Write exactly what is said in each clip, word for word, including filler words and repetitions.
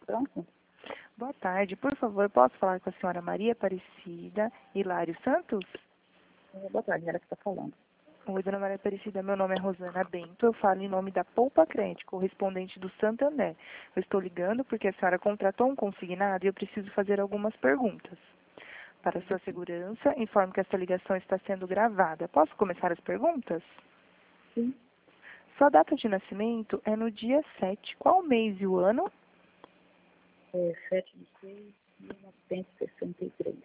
Franco? Boa tarde. Por favor, posso falar com a senhora Maria Aparecida Hilário Santos? É, boa tarde, ela que está falando. Oi, dona Maria Aparecida. Meu nome é Rosana Bento. Eu falo em nome da Poupa Crédito, correspondente do Santander. Eu estou ligando porque a senhora contratou um consignado e eu preciso fazer algumas perguntas. Para sua segurança, informo que esta ligação está sendo gravada. Posso começar as perguntas? Sim. Sua data de nascimento é no dia sete. Qual o mês e o ano? É sete de seis de mil novecentos e sessenta e três.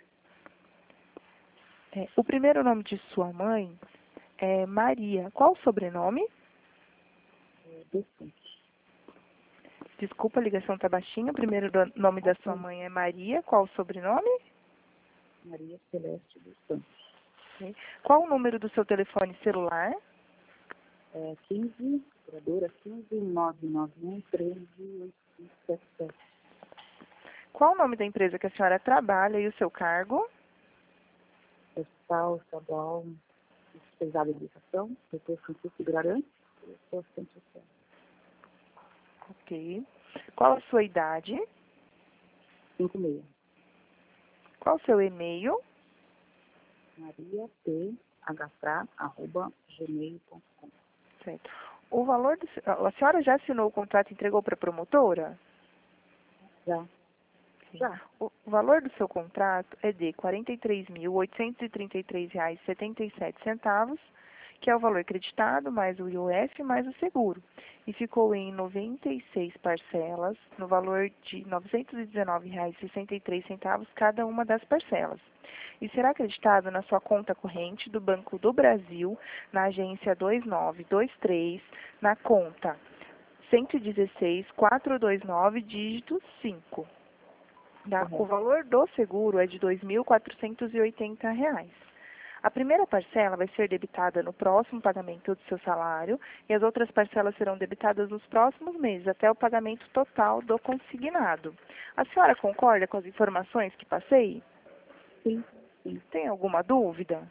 É, o primeiro nome de sua mãe é Maria. Qual o sobrenome? É, Descante. Desculpa, a ligação está baixinha. O primeiro do- nome da sua mãe é Maria. Qual o sobrenome? Maria Celeste dos Santos. Ok. Qual o número do seu telefone celular? É quinze, operadora quinze, nove nove um, treze, oito cinco sete sete. Qual o nome da empresa que a senhora trabalha e o seu cargo? Hospital Estadual Especializado em Educação, doutor Francisco Garante, eu sou assistente social. Ok. Qual a sua idade? cinco meia. Qual o seu e-mail? Maria P. H arroba gmail ponto com. Certo. O valor do, se- a senhora já assinou o contrato e entregou para a promotora? Já. Sim. Já. O o valor do seu contrato é de quarenta e três mil, oitocentos e trinta e três reais e setenta e sete centavos, que é o valor creditado, mais o I O F, mais o seguro. E ficou em noventa e seis parcelas, no valor de novecentos e dezenove reais e sessenta e três centavos cada uma das parcelas. E será acreditado na sua conta corrente do Banco do Brasil, na agência dois nove dois três, na conta cento e dezesseis, quatrocentos e vinte e nove, dígito cinco. Tá? O valor do seguro é de dois mil quatrocentos e oitenta reais. A primeira parcela vai ser debitada no próximo pagamento do seu salário e as outras parcelas serão debitadas nos próximos meses, até o pagamento total do consignado. A senhora concorda com as informações que passei? Sim, sim. Tem alguma dúvida?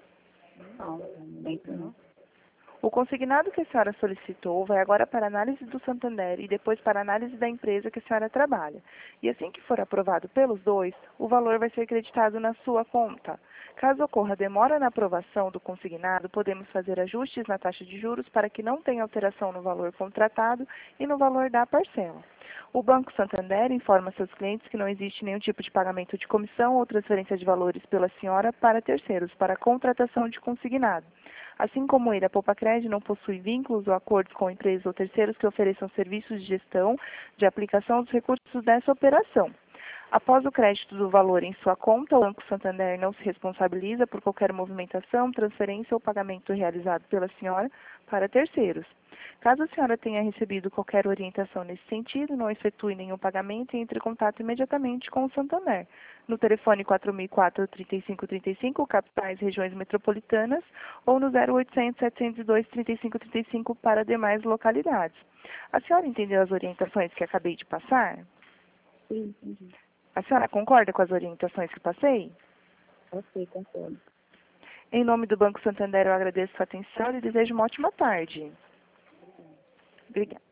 Não, no momento não. O consignado que a senhora solicitou vai agora para análise do Santander e depois para análise da empresa que a senhora trabalha. E assim que for aprovado pelos dois, o valor vai ser creditado na sua conta. Caso ocorra demora na aprovação do consignado, podemos fazer ajustes na taxa de juros para que não tenha alteração no valor contratado e no valor da parcela. O Banco Santander informa seus clientes que não existe nenhum tipo de pagamento de comissão ou transferência de valores pela senhora para terceiros, para a contratação de consignado. Assim como ele, a Poupa Crédito não possui vínculos ou acordos com empresas ou terceiros que ofereçam serviços de gestão de aplicação dos recursos dessa operação. Após o crédito do valor em sua conta, o Banco Santander não se responsabiliza por qualquer movimentação, transferência ou pagamento realizado pela senhora para terceiros. Caso a senhora tenha recebido qualquer orientação nesse sentido, não efetue nenhum pagamento e entre em contato imediatamente com o Santander. No telefone quatro mil e quatro, trinta e cinco trinta e cinco, capitais, regiões metropolitanas, ou no zero oitocentos, setecentos e dois, trinta e cinco trinta e cinco para demais localidades. A senhora entendeu as orientações que acabei de passar? Sim, entendi. A senhora concorda com as orientações que passei? Ok, concordo. Em nome do Banco Santander, eu agradeço sua atenção e desejo uma ótima tarde. Obrigada.